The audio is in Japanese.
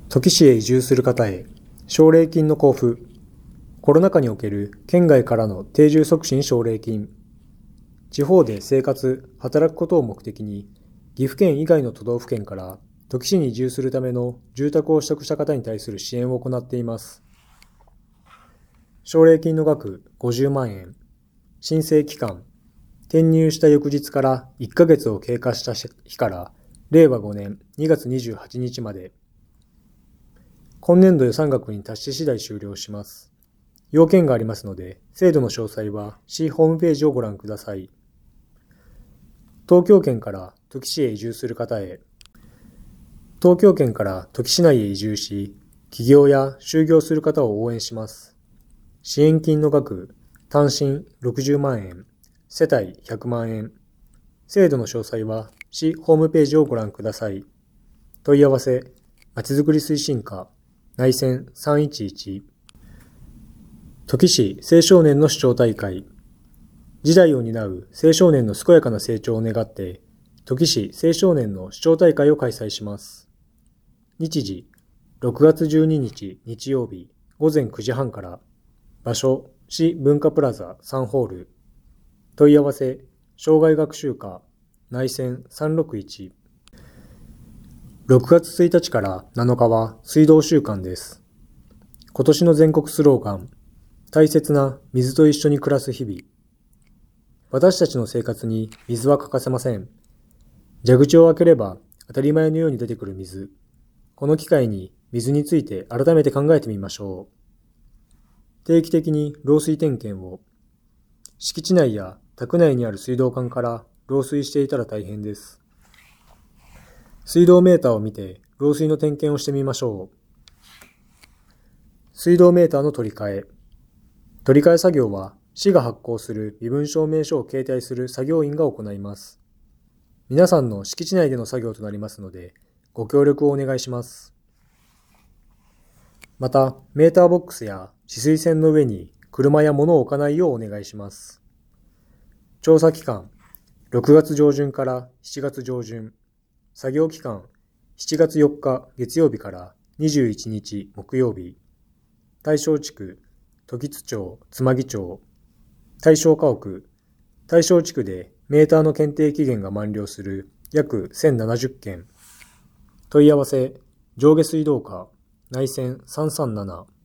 土岐市へ移住する方へ、奨励金の交付。コロナ禍における県外からの定住促進奨励金。地方で生活、働くことを目的に、岐阜県以外の都道府県から土岐市に移住するための住宅を取得した方に対する支援を行っています。奨励金の額50万円。申請期間。転入した翌日から1ヶ月を経過した日から令和5年2月28日まで。今年度予算額に達し次第終了します。要件がありますので、制度の詳細は市ホームページをご覧ください。東京圏から土岐市へ移住する方へ。東京圏から土岐市内へ移住し、起業や就業する方を応援します。支援金の額、単身60万円。世帯100万円。制度の詳細は市ホームページをご覧ください。問い合わせ、まちづくり推進課、内線311。土岐市青少年の市長大会。次代を担う青少年の健やかな成長を願って、土岐市青少年の市長大会を開催します。日時、6月12日日曜日午前9時半から。場所、市文化プラザ3ホール。問い合わせ、障害学習課、内線361。6月1日から7日は水道週間です。今年の全国スローガン、大切な水と一緒に暮らす日々。私たちの生活に水は欠かせません。蛇口を開ければ当たり前のように出てくる水。この機会に水について改めて考えてみましょう。定期的に漏水点検を。敷地内や宅内にある水道管から漏水していたら大変です。水道メーターを見て漏水の点検をしてみましょう。水道メーターの取り替え。取り替え作業は市が発行する身分証明書を携帯する作業員が行います。皆さんの敷地内での作業となりますので、ご協力をお願いします。また、メーターボックスや止水栓の上に車や物を置かないようお願いします。調査期間、6月上旬から7月上旬。作業期間、7月4日月曜日から21日木曜日。対象地区、時津町、妻木町。対象家屋、対象地区でメーターの検定期限が満了する約1070件。問い合わせ、上下水道課、内線337。